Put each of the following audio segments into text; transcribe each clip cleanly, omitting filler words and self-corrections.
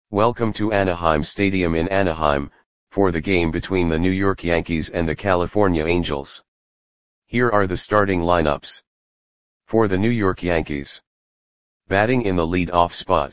Welcome to Anaheim Stadium in Anaheim, for the game between the New York Yankees and the California Angels. Here are the starting lineups. For the New York Yankees. Batting in the lead-off spot.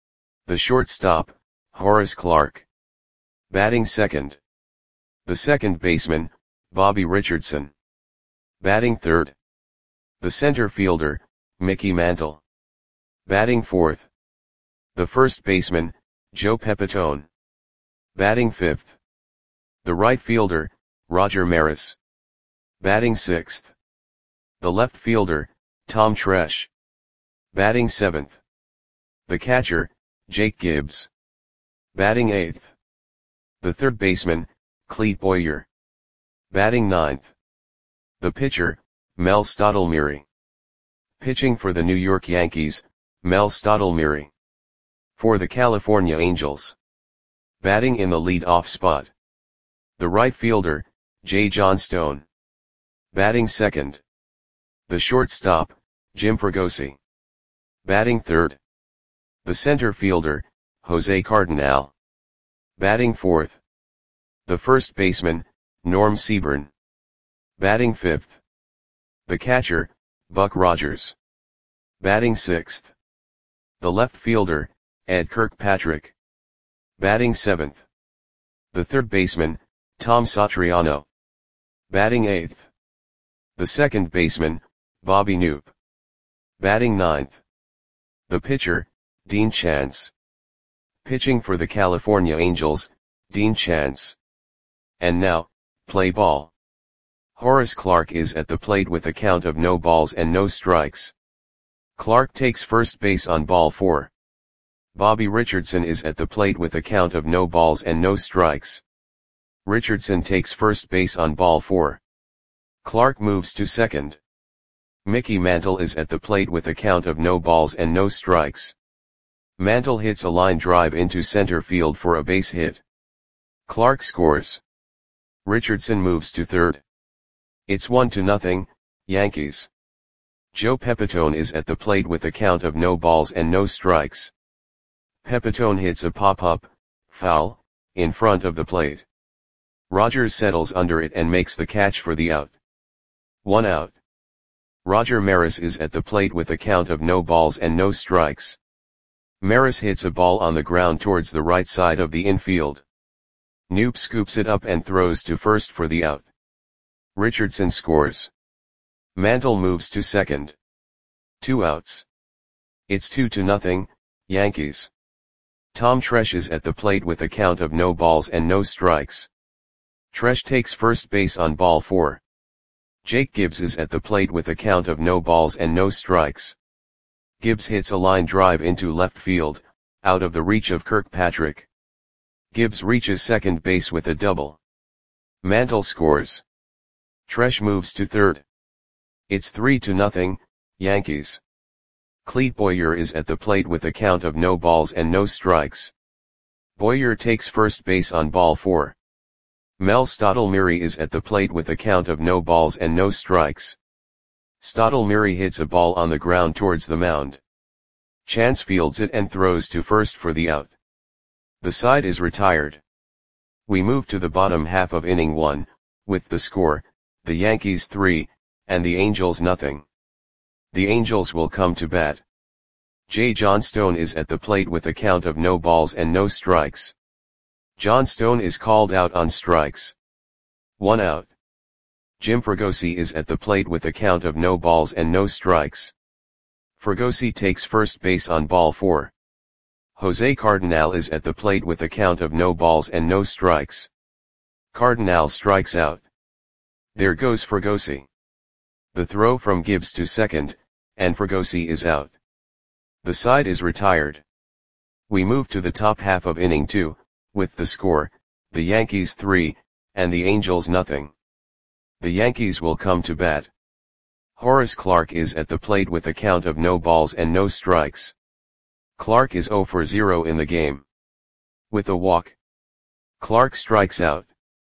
The shortstop, Horace Clarke. Batting second. The second baseman, Bobby Richardson. Batting third. The center fielder, Mickey Mantle. Batting fourth. The first baseman, Joe Pepitone. Batting fifth. The right fielder, Roger Maris. Batting sixth. The left fielder, Tom Tresh. Batting seventh. The catcher, Jake Gibbs. Batting eighth. The third baseman, Clete Boyer. Batting ninth. The pitcher, Mel Stottlemyre. Pitching for the New York Yankees, Mel Stottlemyre. For the California Angels. Batting in the lead-off spot. The right fielder, Jay Johnstone. Batting second. The shortstop, Jim Fregosi. Batting third. The center fielder, Jose Cardenal. Batting fourth. The first baseman, Norm Seaburn. Batting fifth. The catcher, Buck Rogers. Batting sixth. The left fielder, Ed Kirkpatrick. Batting seventh. The third baseman, Tom Satriano. Batting eighth. The second baseman, Bobby Knoop. Batting ninth. The pitcher, Dean Chance. Pitching for the California Angels, Dean Chance. And now, play ball. Horace Clarke is at the plate with a count of no balls and no strikes. Clarke takes first base on ball 4. Bobby Richardson is at the plate with a count of no balls and no strikes. Richardson takes first base on ball 4. Clarke moves to second. Mickey Mantle is at the plate with a count of no balls and no strikes. Mantle hits a line drive into center field for a base hit. Clarke scores. Richardson moves to third. It's 1-0, Yankees. Joe Pepitone is at the plate with a count of no balls and no strikes. Pepitone hits a pop-up, foul, in front of the plate. Rogers settles under it and makes the catch for the out. 1 out. Roger Maris is at the plate with a count of no balls and no strikes. Maris hits a ball on the ground towards the right side of the infield. Knoop scoops it up and throws to first for the out. Richardson scores. Mantle moves to second. 2 outs. It's 2-0, Yankees. Tom Tresh is at the plate with a count of no balls and no strikes. Tresh takes first base on ball 4. Jake Gibbs is at the plate with a count of no balls and no strikes. Gibbs hits a line drive into left field, out of the reach of Kirkpatrick. Gibbs reaches second base with a double. Mantle scores. Tresh moves to third. It's 3-0, Yankees. Clete Boyer is at the plate with a count of no balls and no strikes. Boyer takes first base on ball 4. Mel Stottlemyre is at the plate with a count of no balls and no strikes. Stottlemyre hits a ball on the ground towards the mound. Chance fields it and throws to first for the out. The side is retired. We move to the bottom half of inning 1, with the score, the Yankees 3, and the Angels nothing. The Angels will come to bat. Jay Johnstone is at the plate with a count of no balls and no strikes. Johnstone is called out on strikes. 1 out. Jim Fregosi is at the plate with a count of no balls and no strikes. Fregosi takes first base on ball 4. Jose Cardenal is at the plate with a count of no balls and no strikes. Cardenal strikes out. There goes Fregosi. The throw from Gibbs to second, and Fregosi is out. The side is retired. We move to the top half of inning 2, with the score, the Yankees 3, and the Angels nothing. The Yankees will come to bat. Horace Clarke is at the plate with a count of no balls and no strikes. Clarke is 0 for 0 in the game. With a walk. Clarke strikes out.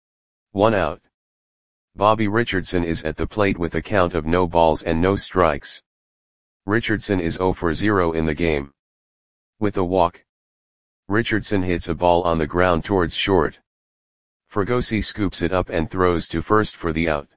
1 out. Bobby Richardson is at the plate with a count of no balls and no strikes. Richardson is 0 for 0 in the game. With a walk. Richardson hits a ball on the ground towards short. Fregosi scoops it up and throws to first for the out.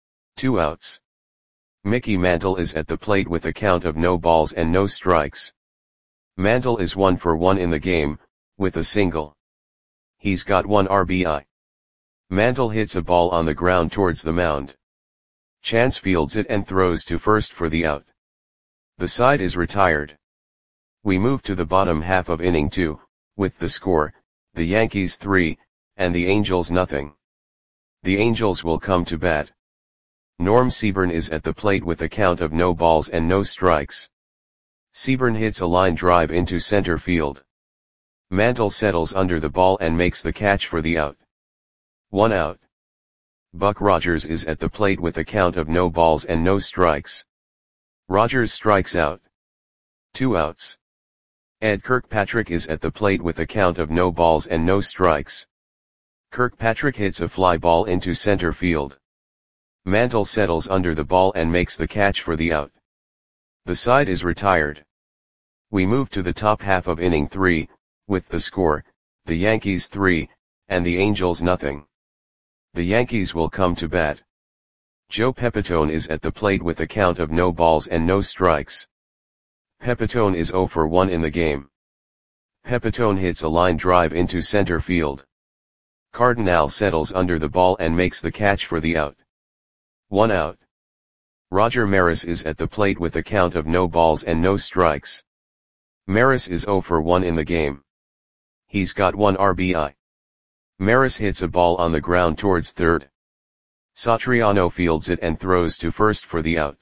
2 outs. Mickey Mantle is at the plate with a count of no balls and no strikes. Mantle is 1 for 1 in the game, with a single. He's got 1 RBI. Mantle hits a ball on the ground towards the mound. Chance fields it and throws to first for the out. The side is retired. We move to the bottom half of inning 2, with the score, the Yankees 3, and the Angels nothing. The Angels will come to bat. Norm Seaburn is at the plate with a count of no balls and no strikes. Seaburn hits a line drive into center field. Mantle settles under the ball and makes the catch for the out. 1 out. Buck Rogers is at the plate with a count of no balls and no strikes. Rogers strikes out. 2 outs. Ed Kirkpatrick is at the plate with a count of no balls and no strikes. Kirkpatrick hits a fly ball into center field. Mantle settles under the ball and makes the catch for the out. The side is retired. We move to the top half of inning 3, with the score, the Yankees 3, and the Angels nothing. The Yankees will come to bat. Joe Pepitone is at the plate with a count of no balls and no strikes. Pepitone is 0 for 1 in the game. Pepitone hits a line drive into center field. Cardinal settles under the ball and makes the catch for the out. 1 out. Roger Maris is at the plate with a count of no balls and no strikes. Maris is 0 for 1 in the game. He's got 1 RBI. Maris hits a ball on the ground towards third. Satriano fields it and throws to first for the out.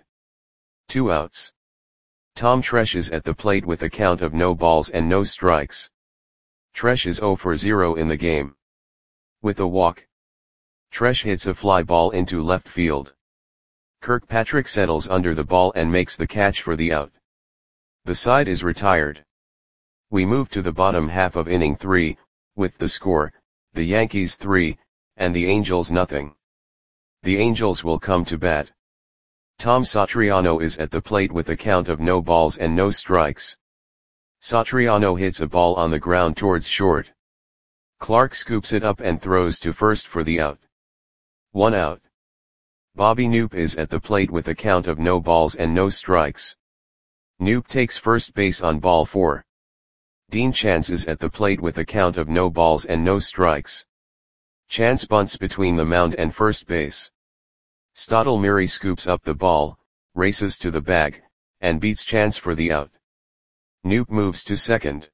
2 outs. Tom Tresh is at the plate with a count of no balls and no strikes. Tresh is 0 for 0 in the game. With a walk. Tresh hits a fly ball into left field. Kirkpatrick settles under the ball and makes the catch for the out. The side is retired. We move to the bottom half of inning 3, with the score, the Yankees 3, and the Angels nothing. The Angels will come to bat. Tom Satriano is at the plate with a count of no balls and no strikes. Satriano hits a ball on the ground towards short. Clark scoops it up and throws to first for the out. 1 out. Bobby Knoop is at the plate with a count of no balls and no strikes. Knoop takes first base on ball 4. Dean Chance is at the plate with a count of no balls and no strikes. Chance bunts between the mound and first base. Stottlemyre scoops up the ball, races to the bag, and beats Chance for the out. Knoop moves to second.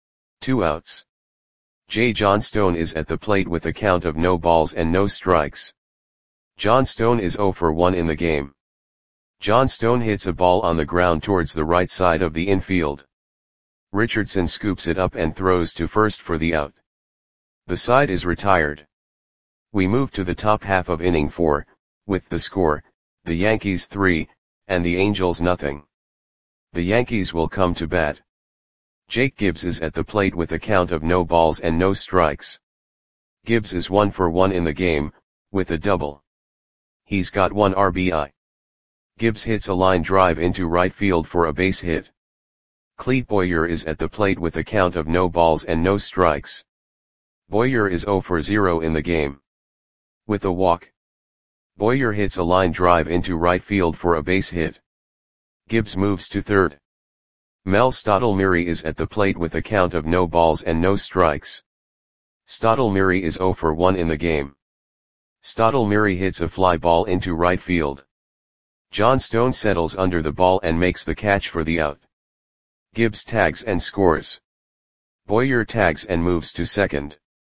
2 outs. J. Johnstone is at the plate with a count of no balls and no strikes. Johnstone is 0 for 1 in the game. Johnstone hits a ball on the ground towards the right side of the infield. Richardson scoops it up and throws to first for the out. The side is retired. We move to the top half of inning 4, with the score, the Yankees 3, and the Angels nothing. The Yankees will come to bat. Jake Gibbs is at the plate with a count of no balls and no strikes. Gibbs is 1 for 1 in the game, with a double. He's got 1 RBI. Gibbs hits a line drive into right field for a base hit. Clete Boyer is at the plate with a count of no balls and no strikes. Boyer is 0 for 0 in the game. With a walk. Boyer hits a line drive into right field for a base hit. Gibbs moves to third. Mel Stottlemyre is at the plate with a count of no balls and no strikes. Stottlemyre is 0 for 1 in the game. Stottlemyre hits a fly ball into right field. Johnstone settles under the ball and makes the catch for the out. Gibbs tags and scores. Boyer tags and moves to second.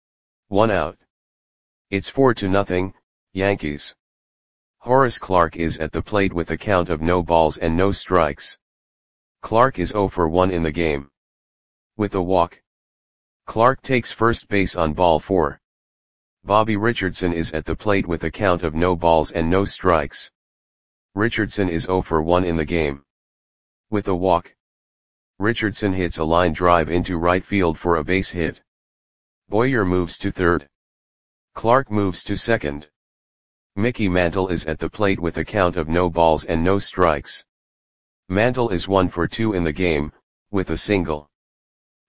1 out. It's 4-0, Yankees. Horace Clarke is at the plate with a count of no balls and no strikes. Clarke is 0 for 1 in the game. With a walk. Clarke takes first base on ball 4. Bobby Richardson is at the plate with a count of no balls and no strikes. Richardson is 0 for 1 in the game. With a walk. Richardson hits a line drive into right field for a base hit. Boyer moves to third. Clarke moves to second. Mickey Mantle is at the plate with a count of no balls and no strikes. Mantle is 1 for 2 in the game, with a single.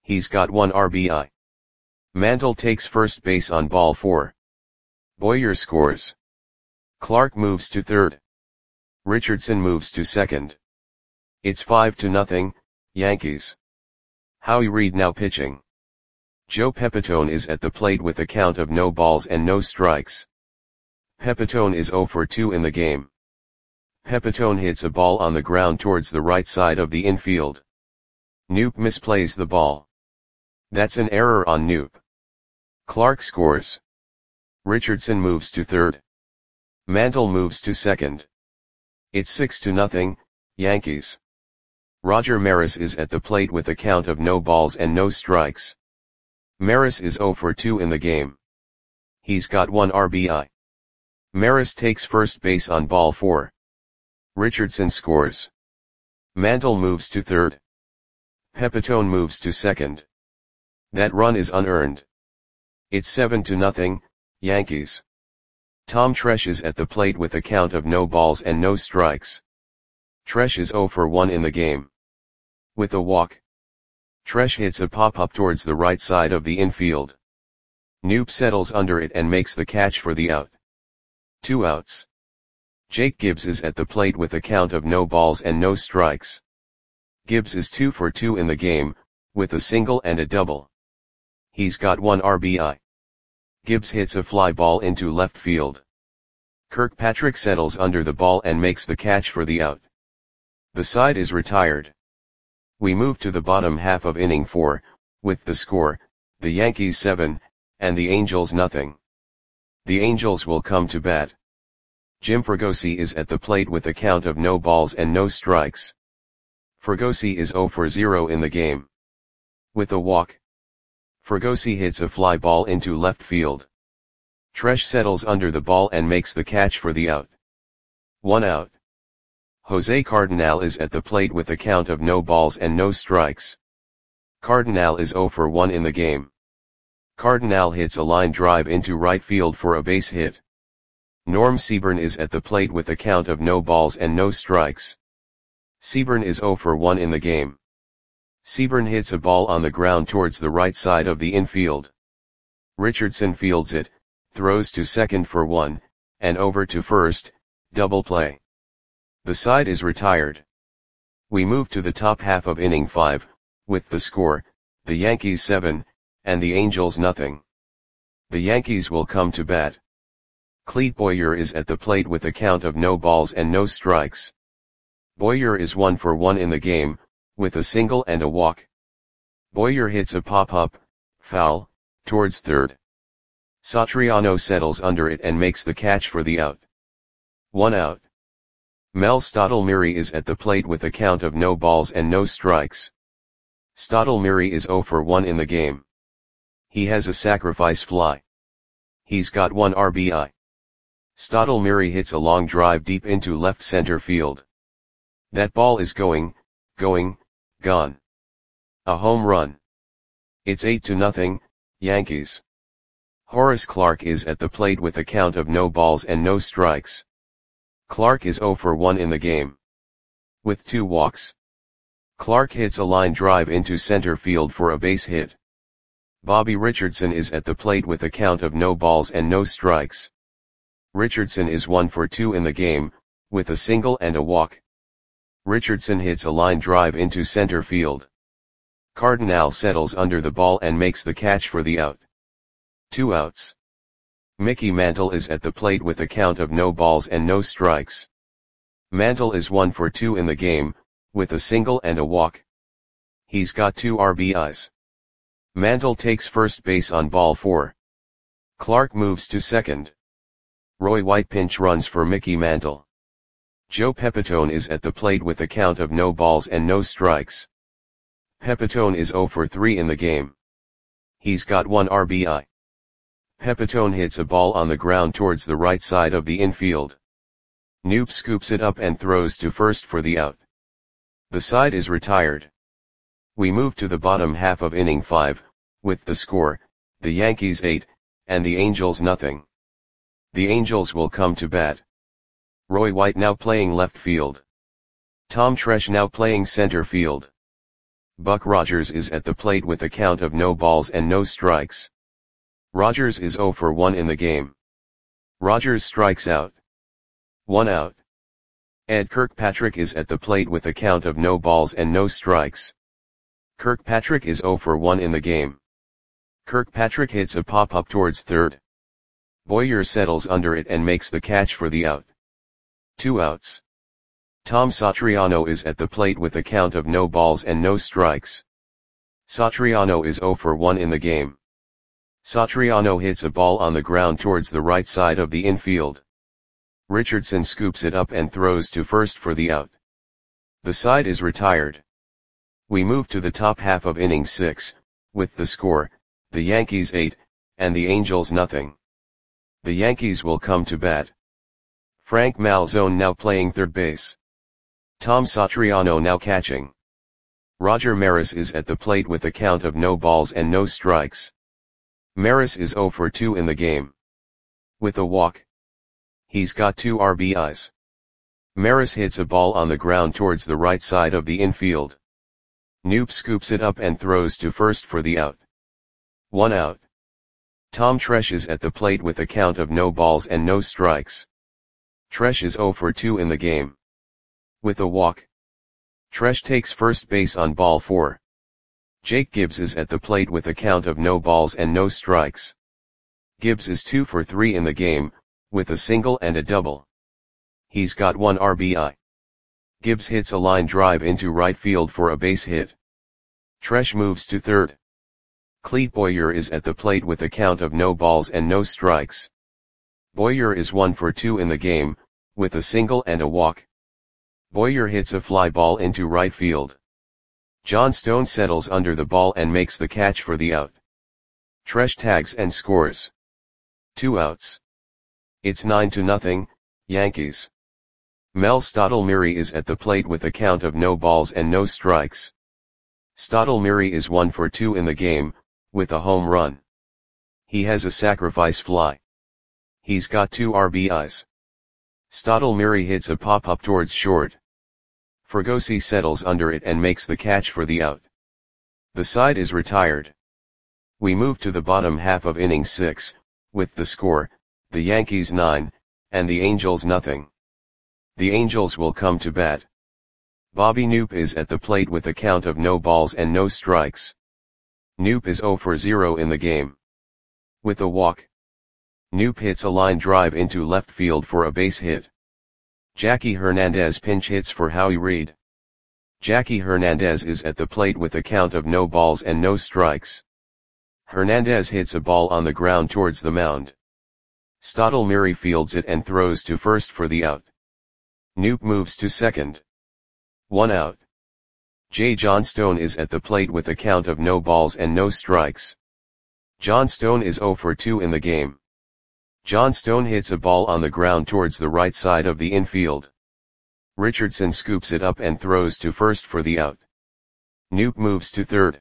He's got 1 RBI. Mantle takes first base on ball 4. Boyer scores. Clark moves to third. Richardson moves to second. It's 5-0, Yankees. Howie Reed now pitching. Joe Pepitone is at the plate with a count of no balls and no strikes. Pepitone is 0 for 2 in the game. Pepitone hits a ball on the ground towards the right side of the infield. Knoop misplays the ball. That's an error on Knoop. Clark scores. Richardson moves to third. Mantle moves to second. It's 6-0, Yankees. Roger Maris is at the plate with a count of no balls and no strikes. Maris is 0 for 2 in the game. He's got 1 RBI. Maris takes first base on ball 4. Richardson scores. Mantle moves to third. Pepitone moves to second. That run is unearned. It's 7-0, Yankees. Tom Tresh is at the plate with a count of no balls and no strikes. Tresh is 0 for 1 in the game. With a walk. Tresh hits a pop-up towards the right side of the infield. Knoop settles under it and makes the catch for the out. 2 outs. Jake Gibbs is at the plate with a count of no balls and no strikes. Gibbs is 2 for 2 in the game, with a single and a double. He's got 1 RBI. Gibbs hits a fly ball into left field. Kirkpatrick settles under the ball and makes the catch for the out. The side is retired. We move to the bottom half of inning 4, with the score, the Yankees 7, and the Angels nothing. The Angels will come to bat. Jim Fregosi is at the plate with a count of no balls and no strikes. Fregosi is 0 for 0 in the game. With a walk. Fregosi hits a fly ball into left field. Tresh settles under the ball and makes the catch for the out. 1 out. Jose Cardinal is at the plate with a count of no balls and no strikes. Cardinal is 0 for 1 in the game. Cardinal hits a line drive into right field for a base hit. Norm Seaburn is at the plate with a count of no balls and no strikes. Seaburn is 0 for 1 in the game. Seaburn hits a ball on the ground towards the right side of the infield. Richardson fields it, throws to second for 1, and over to first, double play. The side is retired. We move to the top half of inning 5, with the score, the Yankees 7, and the Angels nothing. The Yankees will come to bat. Clete Boyer is at the plate with a count of no balls and no strikes. Boyer is 1 for 1 in the game, with a single and a walk. Boyer hits a pop-up, foul, towards third. Satriano settles under it and makes the catch for the out. 1 out. Mel Stottlemyre is at the plate with a count of no balls and no strikes. Stottlemyre is 0 for 1 in the game. He has a sacrifice fly. He's got 1 RBI. Stottlemyre hits a long drive deep into left center field. That ball is going, gone. A home run. It's 8-0, Yankees. Horace Clarke is at the plate with a count of no balls and no strikes. Clarke is 0 for 1 in the game. With 2 walks. Clarke hits a line drive into center field for a base hit. Bobby Richardson is at the plate with a count of no balls and no strikes. Richardson is 1 for 2 in the game, with a single and a walk. Richardson hits a line drive into center field. Cardinal settles under the ball and makes the catch for the out. 2 outs. Mickey Mantle is at the plate with a count of no balls and no strikes. Mantle is 1 for 2 in the game, with a single and a walk. He's got 2 RBIs. Mantle takes first base on ball 4. Clark moves to second. Roy White pinch runs for Mickey Mantle. Joe Pepitone is at the plate with a count of no balls and no strikes. Pepitone is 0 for 3 in the game. He's got 1 RBI. Pepitone hits a ball on the ground towards the right side of the infield. Knoop scoops it up and throws to first for the out. The side is retired. We move to the bottom half of inning 5, with the score, the Yankees 8, and the Angels nothing. The Angels will come to bat. Roy White now playing left field. Tom Tresh now playing center field. Buck Rogers is at the plate with a count of no balls and no strikes. Rogers is 0 for 1 in the game. Rogers strikes out. 1 out. Ed Kirkpatrick is at the plate with a count of no balls and no strikes. Kirkpatrick is 0 for 1 in the game. Kirkpatrick hits a pop-up towards third. Boyer settles under it and makes the catch for the out. 2 outs. Tom Satriano is at the plate with a count of no balls and no strikes. Satriano is 0 for 1 in the game. Satriano hits a ball on the ground towards the right side of the infield. Richardson scoops it up and throws to first for the out. The side is retired. We move to the top half of inning 6, with the score, the Yankees 8, and the Angels nothing. The Yankees will come to bat. Frank Malzone now playing third base. Tom Satriano now catching. Roger Maris is at the plate with a count of no balls and no strikes. Maris is 0 for 2 in the game. With a walk. He's got 2 RBIs. Maris hits a ball on the ground towards the right side of the infield. Knoop scoops it up and throws to first for the out. 1 out. Tom Tresh is at the plate with a count of no balls and no strikes. Tresh is 0 for 2 in the game. With a walk. Tresh takes first base on ball 4. Jake Gibbs is at the plate with a count of no balls and no strikes. Gibbs is 2 for 3 in the game, with a single and a double. He's got 1 RBI. Gibbs hits a line drive into right field for a base hit. Tresh moves to third. Clete Boyer is at the plate with a count of no balls and no strikes. Boyer is 1 for 2 in the game, with a single and a walk. Boyer hits a fly ball into right field. John Stone settles under the ball and makes the catch for the out. Tresh tags and scores. 2 outs. It's 9-0, Yankees. Mel Stottlemyre is at the plate with a count of no balls and no strikes. Stottlemyre is 1 for 2 in the game, with a home run. He has a sacrifice fly. He's got 2 RBIs. Stottlemyre hits a pop-up towards short. Fregosi settles under it and makes the catch for the out. The side is retired. We move to the bottom half of inning 6, with the score, the Yankees 9, and the Angels nothing. The Angels will come to bat. Bobby Knoop is at the plate with a count of no balls and no strikes. Knoop is 0 for 0 in the game. With a walk. Knoop hits a line drive into left field for a base hit. Jackie Hernandez pinch hits for Howie Reed. Jackie Hernandez is at the plate with a count of no balls and no strikes. Hernandez hits a ball on the ground towards the mound. Stottlemyre fields it and throws to first for the out. Knoop moves to second. 1 out. J. John Stone is at the plate with a count of no balls and no strikes. John Stone is 0 for 2 in the game. John Stone hits a ball on the ground towards the right side of the infield. Richardson scoops it up and throws to first for the out. Knoop moves to third.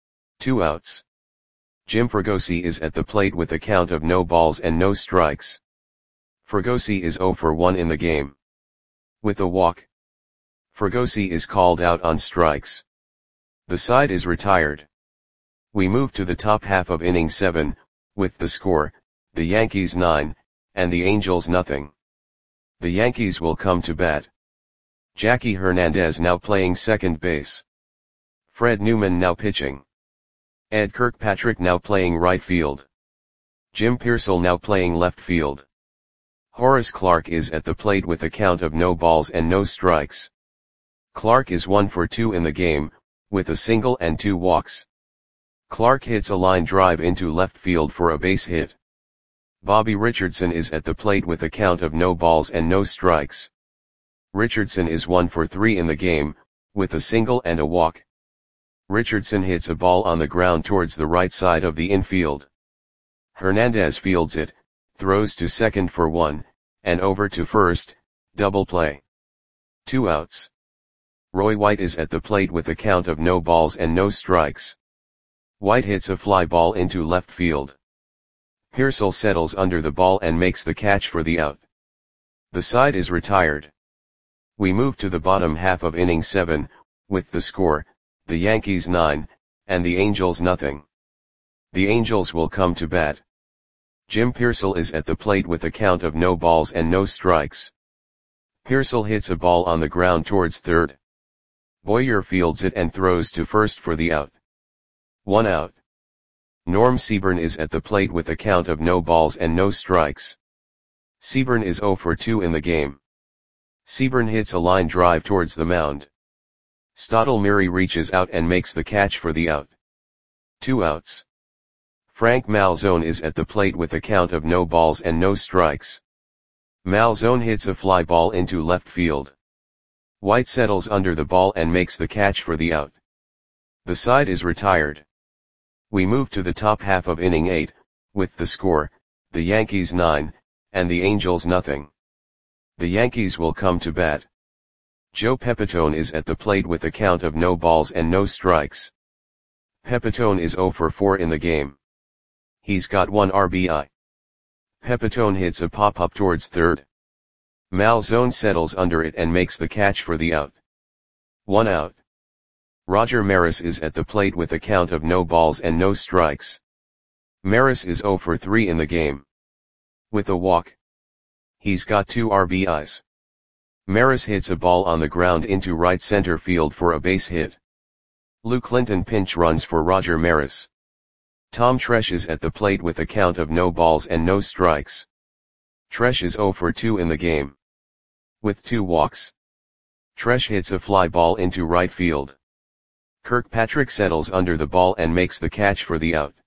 2 outs. Jim Fregosi is at the plate with a count of no balls and no strikes. Fregosi is 0 for 1 in the game. With a walk. Fregosi is called out on strikes. The side is retired. We move to the top half of inning 7, with the score, the Yankees 9, and the Angels nothing. The Yankees will come to bat. Jackie Hernandez now playing second base. Fred Newman now pitching. Ed Kirkpatrick now playing right field. Jim Pearsall now playing left field. Horace Clarke is at the plate with a count of no balls and no strikes. Clarke is 1 for 2 in the game, with a single and 2 walks. Clarke hits a line drive into left field for a base hit. Bobby Richardson is at the plate with a count of no balls and no strikes. Richardson is 1 for 3 in the game, with a single and a walk. Richardson hits a ball on the ground towards the right side of the infield. Hernandez fields it, throws to second for 1, and over to first, double play. 2 outs. Roy White is at the plate with a count of no balls and no strikes. White hits a fly ball into left field. Pearsall settles under the ball and makes the catch for the out. The side is retired. We move to the bottom half of inning 7, with the score, the Yankees 9, and the Angels nothing. The Angels will come to bat. Jim Piersall is at the plate with a count of no balls and no strikes. Piersall hits a ball on the ground towards third. Boyer fields it and throws to first for the out. 1 out. Norm Seaburn is at the plate with a count of no balls and no strikes. Seaburn is 0 for 2 in the game. Seaburn hits a line drive towards the mound. Stottlemyre reaches out and makes the catch for the out. 2 outs. Frank Malzone is at the plate with a count of no balls and no strikes. Malzone hits a fly ball into left field. White settles under the ball and makes the catch for the out. The side is retired. We move to the top half of inning 8, with the score, the Yankees 9, and the Angels nothing. The Yankees will come to bat. Joe Pepitone is at the plate with a count of no balls and no strikes. Pepitone is 0 for 4 in the game. He's got 1 RBI. Pepitone hits a pop-up towards third. Malzone settles under it and makes the catch for the out. 1 out. Roger Maris is at the plate with a count of no balls and no strikes. Maris is 0 for 3 in the game. With a walk. He's got 2 RBIs. Maris hits a ball on the ground into right center field for a base hit. Lou Clinton pinch runs for Roger Maris. Tom Tresh is at the plate with a count of no balls and no strikes. Tresh is 0 for 2 in the game. With 2 walks. Tresh hits a fly ball into right field. Kirkpatrick settles under the ball and makes the catch for the out.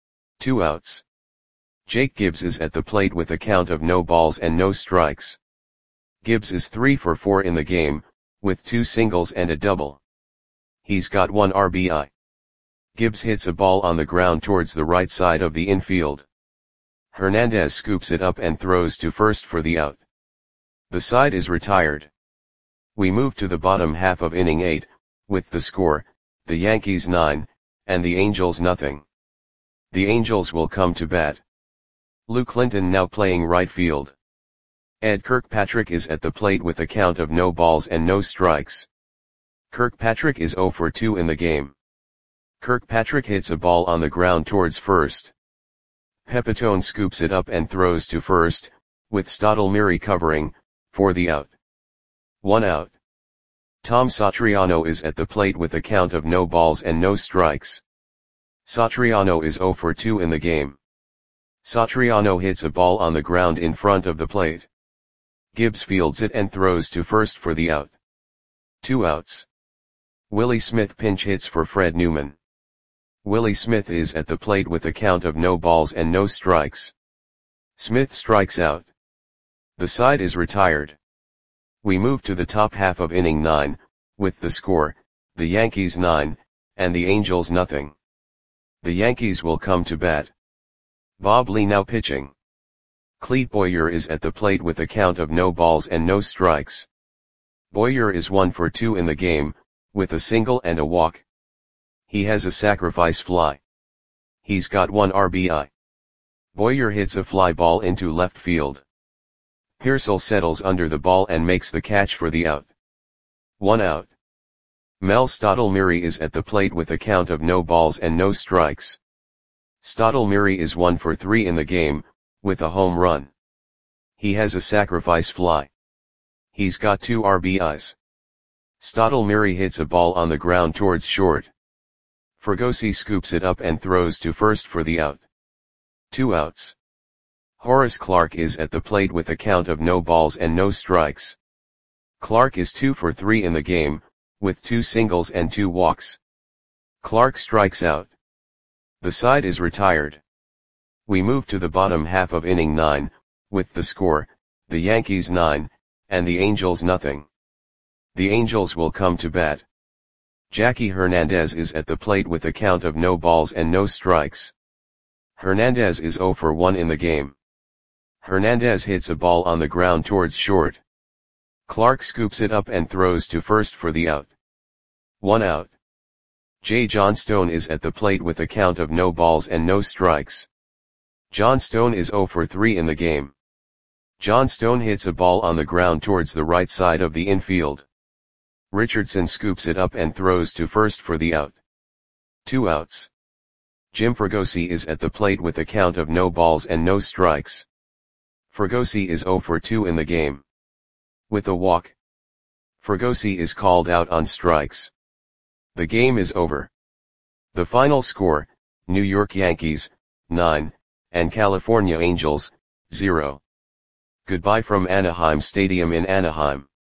2 outs. Jake Gibbs is at the plate with a count of no balls and no strikes. Gibbs is 3 for 4 in the game, with 2 singles and a double. He's got 1 RBI. Gibbs hits a ball on the ground towards the right side of the infield. Hernandez scoops it up and throws to first for the out. The side is retired. We move to the bottom half of inning 8, with the score, the Yankees 9, and the Angels nothing. The Angels will come to bat. Lou Clinton now playing right field. Ed Kirkpatrick is at the plate with a count of no balls and no strikes. Kirkpatrick is 0 for 2 in the game. Kirkpatrick hits a ball on the ground towards first. Pepitone scoops it up and throws to first, with Stottlemyre covering, for the out. 1 out. Tom Satriano is at the plate with a count of no balls and no strikes. Satriano is 0 for 2 in the game. Satriano hits a ball on the ground in front of the plate. Gibbs fields it and throws to first for the out. 2 outs. Willie Smith pinch hits for Fred Newman. Willie Smith is at the plate with a count of no balls and no strikes. Smith strikes out. The side is retired. We move to the top half of inning 9, with the score, the Yankees 9, and the Angels nothing. The Yankees will come to bat. Bob Lee now pitching. Clete Boyer is at the plate with a count of no balls and no strikes. Boyer is 1 for 2 in the game, with a single and a walk. He has a sacrifice fly. He's got 1 RBI. Boyer hits a fly ball into left field. Piersall settles under the ball and makes the catch for the out. 1 out. Mel Stottlemyre is at the plate with a count of no balls and no strikes. Stottlemyre is 1 for 3 in the game, with a home run. He has a sacrifice fly. He's got 2 RBIs. Stottlemyre hits a ball on the ground towards short. Fregosi scoops it up and throws to first for the out. 2 outs. Horace Clarke is at the plate with a count of no balls and no strikes. Clarke is 2 for 3 in the game, with 2 singles and 2 walks. Clarke strikes out. The side is retired. We move to the bottom half of inning 9, with the score, the Yankees 9, and the Angels nothing. The Angels will come to bat. Jackie Hernandez is at the plate with a count of no balls and no strikes. Hernandez is 0 for 1 in the game. Hernandez hits a ball on the ground towards short. Clarke scoops it up and throws to first for the out. 1 out. J. Johnstone is at the plate with a count of no balls and no strikes. Johnstone is 0 for 3 in the game. Johnstone hits a ball on the ground towards the right side of the infield. Richardson scoops it up and throws to first for the out. 2 outs. Jim Fregosi is at the plate with a count of no balls and no strikes. Fregosi is 0 for 2 in the game. With a walk, Fregosi is called out on strikes. The game is over. The final score, New York Yankees, 9, and California Angels, 0. Goodbye from Anaheim Stadium in Anaheim.